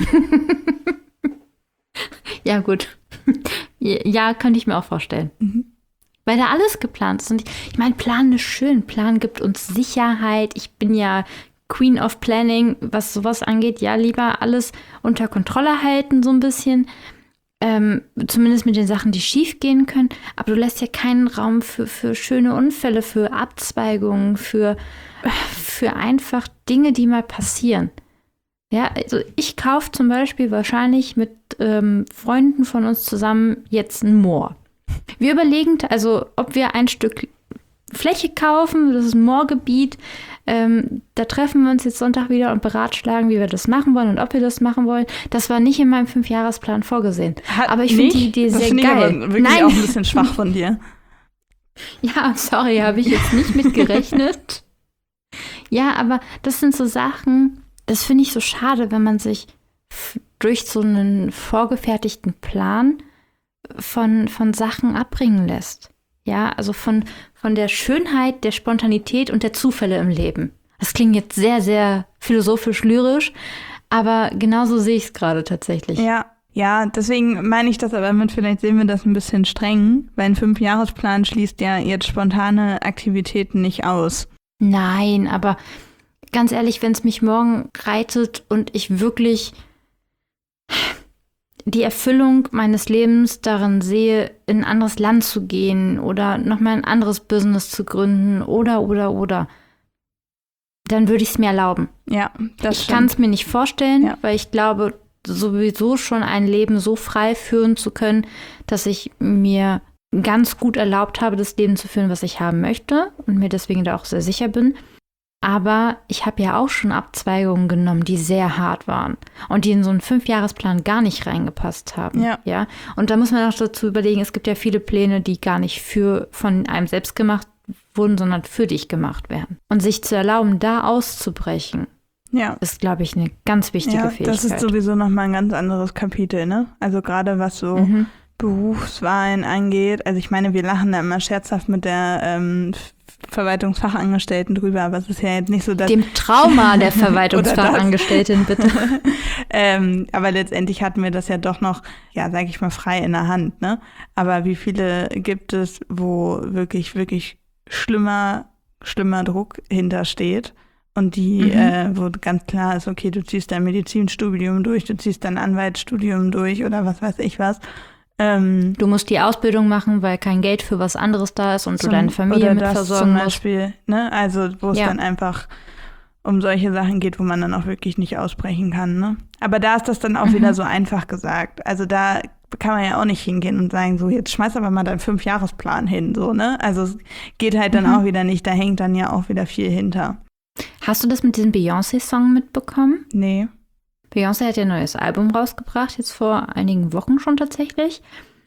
Ja, gut. Ja, könnte ich mir auch vorstellen. Mhm. Weil da alles geplant ist. Und ich, ich meine, Planen ist schön. Plan gibt uns Sicherheit. Ich bin ja Queen of Planning, was sowas angeht. Ja, lieber alles unter Kontrolle halten, so ein bisschen. Ähm, zumindest mit den Sachen, die schief gehen können. Aber du lässt ja keinen Raum für, für schöne Unfälle, für Abzweigungen, für, für einfach Dinge, die mal passieren. Ja, also ich kaufe zum Beispiel wahrscheinlich mit ähm, Freunden von uns zusammen jetzt ein Moor. Wir überlegen, also ob wir ein Stück Fläche kaufen, das ist ein Moorgebiet. Ähm, da treffen wir uns jetzt Sonntag wieder und beratschlagen, wie wir das machen wollen und ob wir das machen wollen. Das war nicht in meinem Fünfjahresplan vorgesehen. Hat aber ich finde die Idee das sehr geil. Ich aber wirklich Nein. auch ein bisschen schwach von dir. Ja, sorry, habe ich jetzt nicht mit gerechnet. Ja, aber das sind so Sachen, das finde ich so schade, wenn man sich f- durch so einen vorgefertigten Plan von, von Sachen abbringen lässt. Ja, also von, von der Schönheit, der Spontanität und der Zufälle im Leben. Das klingt jetzt sehr, sehr philosophisch, lyrisch, aber genauso sehe ich es gerade tatsächlich. Ja, ja, deswegen meine ich das aber mit, vielleicht sehen wir das ein bisschen streng, weil ein Fünfjahresplan schließt ja jetzt spontane Aktivitäten nicht aus. Nein, aber ganz ehrlich, wenn es mich morgen reitet und ich wirklich die Erfüllung meines Lebens darin sehe, in ein anderes Land zu gehen oder nochmal ein anderes Business zu gründen oder, oder, oder, dann würde ich es mir erlauben. Ja, das Ich kann es mir nicht vorstellen, Ja. weil ich glaube, sowieso schon ein Leben so frei führen zu können, dass ich mir ganz gut erlaubt habe, das Leben zu führen, was ich haben möchte und mir deswegen da auch sehr sicher bin. Aber ich habe ja auch schon Abzweigungen genommen, die sehr hart waren und die in so einen Fünfjahresplan gar nicht reingepasst haben. Ja. Ja? Und da muss man auch dazu überlegen, es gibt ja viele Pläne, die gar nicht für von einem selbst gemacht wurden, sondern für dich gemacht werden. Und sich zu erlauben, da auszubrechen, Ja. ist, glaube ich, eine ganz wichtige Ja, Fähigkeit. das ist sowieso nochmal ein ganz anderes Kapitel, ne? Also gerade was so Mhm. Berufswahlen angeht. Also ich meine, wir lachen da immer scherzhaft mit der ähm, Verwaltungsfachangestellten drüber, aber es ist ja jetzt nicht so, dass... Dem Trauma der Oder Verwaltungsfachangestellten, bitte. ähm, aber letztendlich hatten wir das ja doch noch, ja, sag ich mal, frei in der Hand, ne? Aber wie viele gibt es, wo wirklich, wirklich schlimmer, schlimmer Druck hintersteht und die, Mhm. äh, wo ganz klar ist, okay, du ziehst dein Medizinstudium durch, du ziehst dein Anwaltsstudium durch oder was weiß ich was. Ähm, Du musst die Ausbildung machen, weil kein Geld für was anderes da ist und zum- du deine Familie oder mit das versorgen zum musst. Beispiel, ne? Also wo es Ja. dann einfach um solche Sachen geht, wo man dann auch wirklich nicht ausbrechen kann, ne? Aber da ist das dann auch Mhm. wieder so einfach gesagt. Also da kann man ja auch nicht hingehen und sagen, so jetzt schmeiß aber mal deinen Fünfjahresplan hin, so, ne? Also es geht halt dann Mhm. auch wieder nicht, da hängt dann ja auch wieder viel hinter. Hast du das mit diesem Beyoncé-Song mitbekommen? Nee. Beyoncé hat ja ein neues Album rausgebracht, jetzt vor einigen Wochen schon tatsächlich.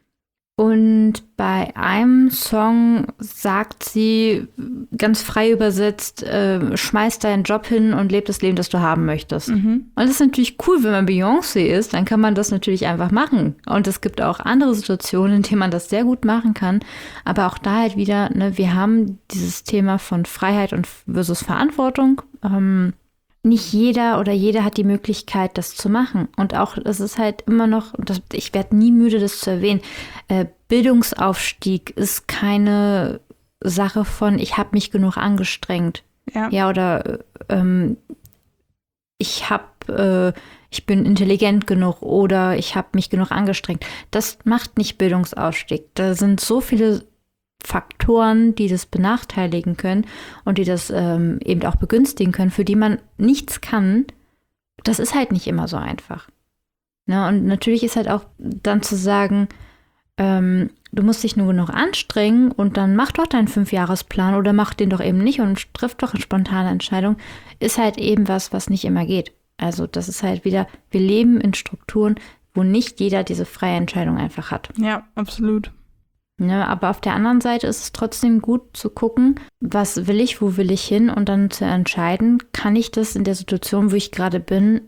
Und bei einem Song sagt sie, ganz frei übersetzt, äh, schmeiß deinen Job hin und leb das Leben, das du haben möchtest. Mhm. Und das ist natürlich cool, wenn man Beyoncé ist, dann kann man das natürlich einfach machen. Und es gibt auch andere Situationen, in denen man das sehr gut machen kann. Aber auch da halt wieder, ne, wir haben dieses Thema von Freiheit und versus Verantwortung. Ähm, nicht jeder oder jede hat die Möglichkeit, das zu machen. Und auch, das ist halt immer noch, das, ich werde nie müde, das zu erwähnen, äh, Bildungsaufstieg ist keine Sache von, ich habe mich genug angestrengt. Ja. Ja, oder ähm, ich habe, äh, ich bin intelligent genug oder ich habe mich genug angestrengt. Das macht nicht Bildungsaufstieg. Da sind so viele Faktoren, die das benachteiligen können und die das ähm, eben auch begünstigen können, für die man nichts kann. Das ist halt nicht immer so einfach. Ne? Und natürlich ist halt auch dann zu sagen, ähm, du musst dich nur genug anstrengen und dann mach doch deinen Fünfjahresplan oder mach den doch eben nicht und triff doch eine spontane Entscheidung, ist halt eben was, was nicht immer geht. Also das ist halt wieder, wir leben in Strukturen, wo nicht jeder diese freie Entscheidung einfach hat. Ja, absolut. Ne, aber auf der anderen Seite ist es trotzdem gut zu gucken, was will ich, wo will ich hin und dann zu entscheiden, kann ich das in der Situation, wo ich gerade bin,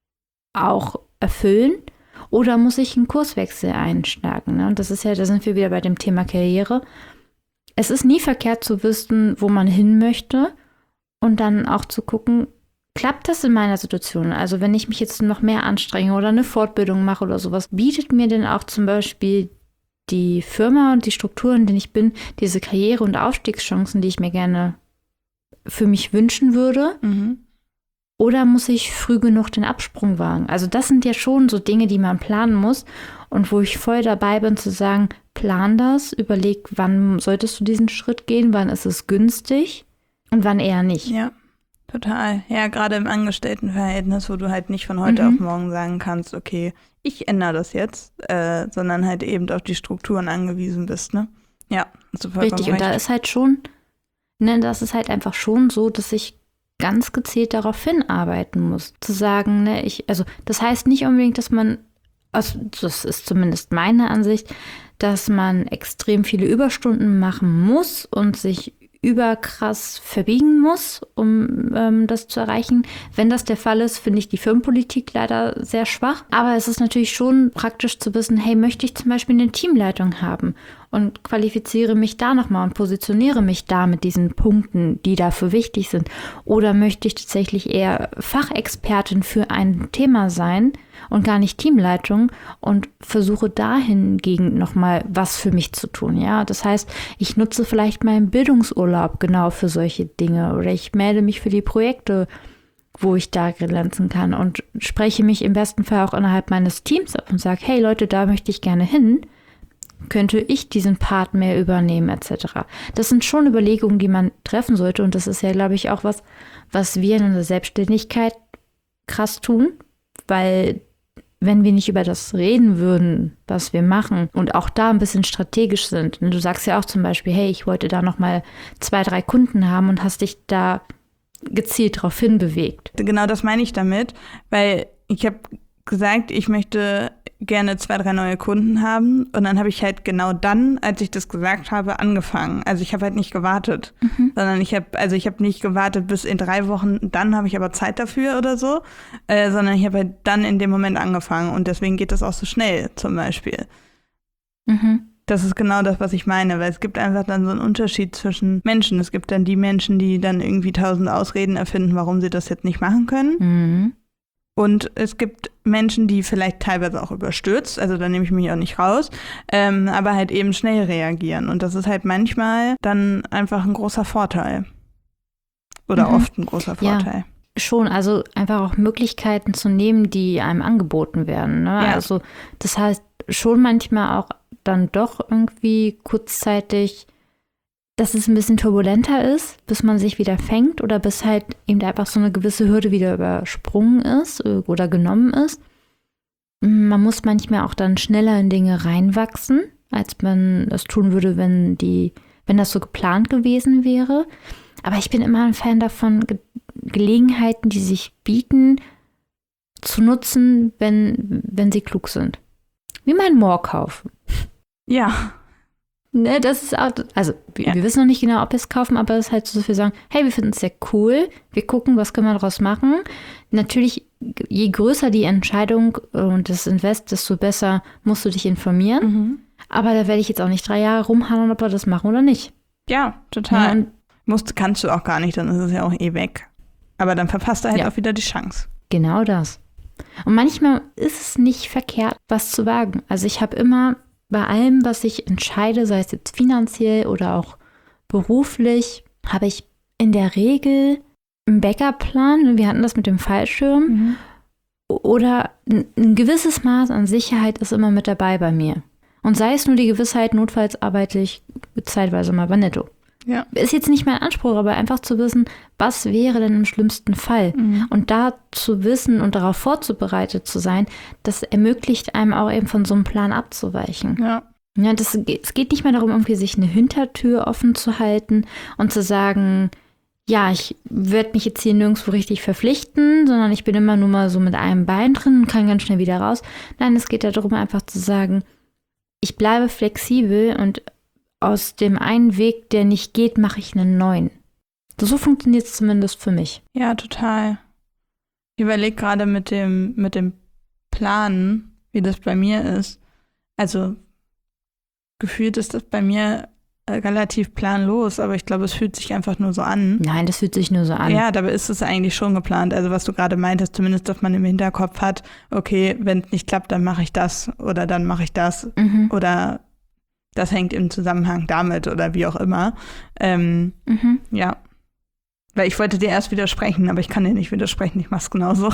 auch erfüllen oder muss ich einen Kurswechsel einschlagen? Ne? Und das ist ja, da sind wir wieder bei dem Thema Karriere. Es ist nie verkehrt zu wissen, wo man hin möchte und dann auch zu gucken, klappt das in meiner Situation? Also wenn ich mich jetzt noch mehr anstrenge oder eine Fortbildung mache oder sowas, bietet mir denn auch zum Beispiel die Firma und die Struktur, in denen ich bin, diese Karriere- und Aufstiegschancen, die ich mir gerne für mich wünschen würde? Mhm. Oder muss ich früh genug den Absprung wagen? Also das sind ja schon so Dinge, die man planen muss und wo ich voll dabei bin zu sagen, plan das, überleg, wann solltest du diesen Schritt gehen, wann ist es günstig und wann eher nicht. Ja, total. Ja, gerade im Angestelltenverhältnis, wo du halt nicht von heute Mhm. auf morgen sagen kannst, okay, ich ändere das jetzt, äh, sondern halt eben auf die Strukturen angewiesen bist, ne? Ja, hast du vollkommen Richtig, und da recht. ist halt schon, ne, das ist halt einfach schon so, dass ich ganz gezielt darauf hinarbeiten muss. Zu sagen, ne, ich, also das heißt nicht unbedingt, dass man, also das ist zumindest meine Ansicht, dass man extrem viele Überstunden machen muss und sich überkrass verbiegen muss, um ähm, das zu erreichen. Wenn das der Fall ist, finde ich die Firmenpolitik leider sehr schwach. Aber es ist natürlich schon praktisch zu wissen, hey, möchte ich zum Beispiel eine Teamleitung haben und qualifiziere mich da nochmal und positioniere mich da mit diesen Punkten, die dafür wichtig sind. Oder möchte ich tatsächlich eher Fachexpertin für ein Thema sein und gar nicht Teamleitung und versuche dahingegen nochmal was für mich zu tun. Ja, das heißt, ich nutze vielleicht meinen Bildungsurlaub genau für solche Dinge oder ich melde mich für die Projekte, wo ich da glänzen kann und spreche mich im besten Fall auch innerhalb meines Teams ab und sage, hey Leute, da möchte ich gerne hin. Könnte ich diesen Part mehr übernehmen, et cetera. Das sind schon Überlegungen, die man treffen sollte und das ist ja, glaube ich, auch was, was wir in unserer Selbstständigkeit krass tun, weil wenn wir nicht über das reden würden, was wir machen und auch da ein bisschen strategisch sind, und du sagst ja auch zum Beispiel, hey, ich wollte da nochmal zwei, drei Kunden haben und hast dich da gezielt drauf hinbewegt. Genau das meine ich damit, weil ich habe gesagt, ich möchte gerne zwei, drei neue Kunden haben und dann habe ich halt genau dann, als ich das gesagt habe, angefangen. Also ich habe halt nicht gewartet, mhm. sondern ich habe, also ich habe nicht gewartet bis in drei Wochen, dann habe ich aber Zeit dafür oder so, äh, sondern ich habe halt dann in dem Moment angefangen und deswegen geht das auch so schnell zum Beispiel. Mhm. Das ist genau das, was ich meine, weil es gibt einfach dann so einen Unterschied zwischen Menschen. Es gibt dann die Menschen, die dann irgendwie tausend Ausreden erfinden, warum sie das jetzt nicht machen können. Mhm. Und es gibt Menschen, die vielleicht teilweise auch überstürzt, also da nehme ich mich auch nicht raus, ähm, aber halt eben schnell reagieren. Und das ist halt manchmal dann einfach ein großer Vorteil. Oder mhm. oft ein großer Vorteil. Ja, schon, also einfach auch Möglichkeiten zu nehmen, die einem angeboten werden. Ne? Ja. Also das heißt schon manchmal auch dann doch irgendwie kurzzeitig, dass es ein bisschen turbulenter ist, bis man sich wieder fängt oder bis halt eben einfach so eine gewisse Hürde wieder übersprungen ist oder genommen ist. Man muss manchmal auch dann schneller in Dinge reinwachsen, als man es tun würde, wenn die, wenn das so geplant gewesen wäre. Aber ich bin immer ein Fan davon, Ge- Gelegenheiten, die sich bieten, zu nutzen, wenn, wenn sie klug sind. Wie mein Moor kaufen. Ja. Ne, das ist auch, also wir, ja. wir wissen noch nicht genau, ob wir es kaufen, aber es ist halt so, dass wir sagen, hey, wir finden es sehr cool, wir gucken, was können wir daraus machen. Natürlich, je größer die Entscheidung und das Invest, desto besser musst du dich informieren. Mhm. Aber da werde ich jetzt auch nicht drei Jahre rumhauen, ob wir das machen oder nicht. Ja, total. Ja, und Musst, kannst du auch gar nicht, dann ist es ja auch eh weg. Aber dann verpasst du halt ja. auch wieder die Chance. Genau das. Und manchmal ist es nicht verkehrt, was zu wagen. Also ich habe immer bei allem, was ich entscheide, sei es jetzt finanziell oder auch beruflich, habe ich in der Regel einen Backup-Plan. Wir hatten das mit dem Fallschirm. Mhm. Oder ein, ein gewisses Maß an Sicherheit ist immer mit dabei bei mir. Und sei es nur die Gewissheit, notfalls arbeite ich zeitweise mal bei Netto. Ja. Ist jetzt nicht mein Anspruch, aber einfach zu wissen, was wäre denn im schlimmsten Fall? Mhm. Und da zu wissen und darauf vorzubereitet zu sein, das ermöglicht einem auch eben von so einem Plan abzuweichen. Ja. Ja, das, es geht nicht mehr darum, irgendwie sich eine Hintertür offen zu halten und zu sagen, ja, ich werde mich jetzt hier nirgendwo richtig verpflichten, sondern ich bin immer nur mal so mit einem Bein drin und kann ganz schnell wieder raus. Nein, es geht darum, einfach zu sagen, ich bleibe flexibel und aus dem einen Weg, der nicht geht, mache ich einen neuen. So funktioniert es zumindest für mich. Ja, total. Ich überlege gerade mit dem, mit dem Planen, wie das bei mir ist. Also gefühlt ist das bei mir relativ planlos, aber ich glaube, es fühlt sich einfach nur so an. Nein, das fühlt sich nur so an. Ja, dabei ist es eigentlich schon geplant. Also was du gerade meintest, zumindest, dass man im Hinterkopf hat, okay, wenn es nicht klappt, dann mache ich das oder dann mache ich das Mhm. oder das hängt im Zusammenhang damit oder wie auch immer. Ähm, Mhm. ja. Weil ich wollte dir erst widersprechen, aber ich kann dir nicht widersprechen, ich mach's genauso.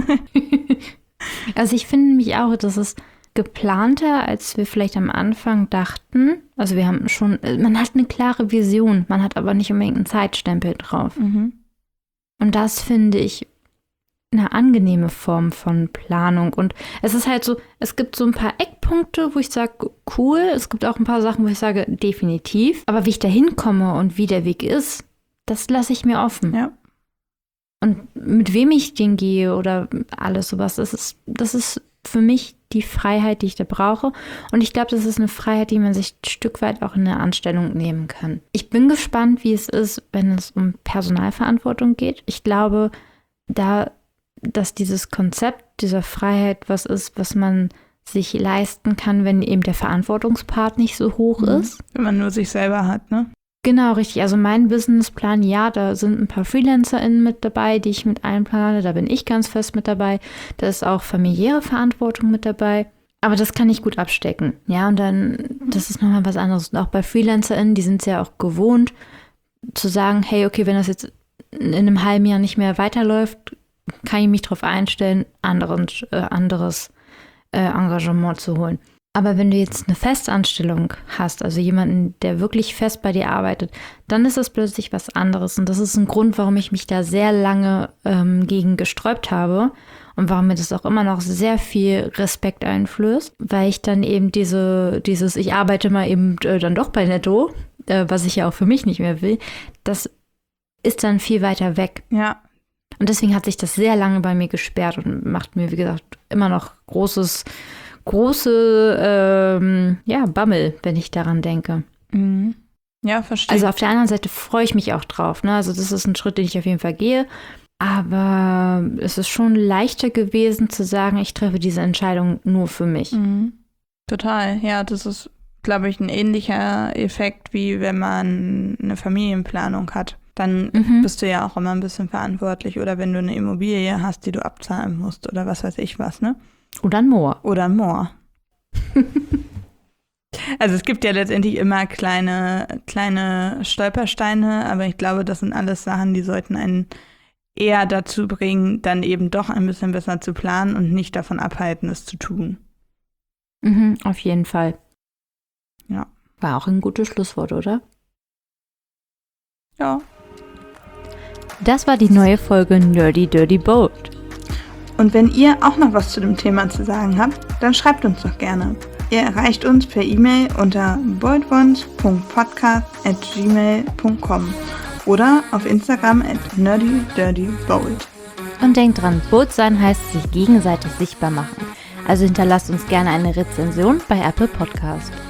Also ich finde mich auch, dass es geplanter, als wir vielleicht am Anfang dachten. Also wir haben schon, man hat eine klare Vision, man hat aber nicht unbedingt einen Zeitstempel drauf. Mhm. Und das finde ich eine angenehme Form von Planung. Und es ist halt so, es gibt so ein paar Eckpunkte, wo ich sage, cool. Es gibt auch ein paar Sachen, wo ich sage, definitiv. Aber wie ich da hinkomme und wie der Weg ist, das lasse ich mir offen. Ja. Und mit wem ich den gehe oder alles sowas, das ist, das ist für mich die Freiheit, die ich da brauche. Und ich glaube, das ist eine Freiheit, die man sich ein Stück weit auch in eine Anstellung nehmen kann. Ich bin gespannt, wie es ist, wenn es um Personalverantwortung geht. Ich glaube, da, dass dieses Konzept dieser Freiheit was ist, was man sich leisten kann, wenn eben der Verantwortungspart nicht so hoch Mhm. ist. Wenn man nur sich selber hat, ne? Genau, richtig. Also mein Businessplan, ja, da sind ein paar FreelancerInnen mit dabei, die ich mit einplane. Da bin ich ganz fest mit dabei. Da ist auch familiäre Verantwortung mit dabei. Aber das kann ich gut abstecken. Ja, und dann, das ist nochmal was anderes. Und auch bei FreelancerInnen, die sind es ja auch gewohnt, zu sagen, hey, okay, wenn das jetzt in einem halben Jahr nicht mehr weiterläuft, kann ich mich darauf einstellen, anderen, äh, anderes äh, Engagement zu holen. Aber wenn du jetzt eine Festanstellung hast, also jemanden, der wirklich fest bei dir arbeitet, dann ist das plötzlich was anderes. Und das ist ein Grund, warum ich mich da sehr lange ähm, gegen gesträubt habe und warum mir das auch immer noch sehr viel Respekt einflößt, weil ich dann eben diese, dieses, ich arbeite mal eben äh, dann doch bei Netto, äh, was ich ja auch für mich nicht mehr will, das ist dann viel weiter weg. Ja. Und deswegen hat sich das sehr lange bei mir gesperrt und macht mir, wie gesagt, immer noch großes große ähm, ja, Bammel, wenn ich daran denke. Mhm. Ja, verstehe. Also auf der anderen Seite freue ich mich auch drauf. Ne? Also das ist ein Schritt, den ich auf jeden Fall gehe. Aber es ist schon leichter gewesen zu sagen, ich treffe diese Entscheidung nur für mich. Mhm. Total. Ja, das ist, glaube ich, ein ähnlicher Effekt, wie wenn man eine Familienplanung hat. Dann Mhm. bist du ja auch immer ein bisschen verantwortlich. Oder wenn du eine Immobilie hast, die du abzahlen musst oder was weiß ich was, ne? Oder ein Moor. Oder ein Moor. Also es gibt ja letztendlich immer kleine, kleine Stolpersteine, aber ich glaube, das sind alles Sachen, die sollten einen eher dazu bringen, dann eben doch ein bisschen besser zu planen und nicht davon abhalten, es zu tun. Mhm, auf jeden Fall. Ja. War auch ein gutes Schlusswort, oder? Ja. Das war die neue Folge Nerdy Dirty Bold. Und wenn ihr auch noch was zu dem Thema zu sagen habt, dann schreibt uns doch gerne. Ihr erreicht uns per E-Mail unter boldones punkt podcast at gmail punkt com oder auf Instagram at nerdydirtybold. Und denkt dran, Bold sein heißt sich gegenseitig sichtbar machen. Also hinterlasst uns gerne eine Rezension bei Apple Podcast.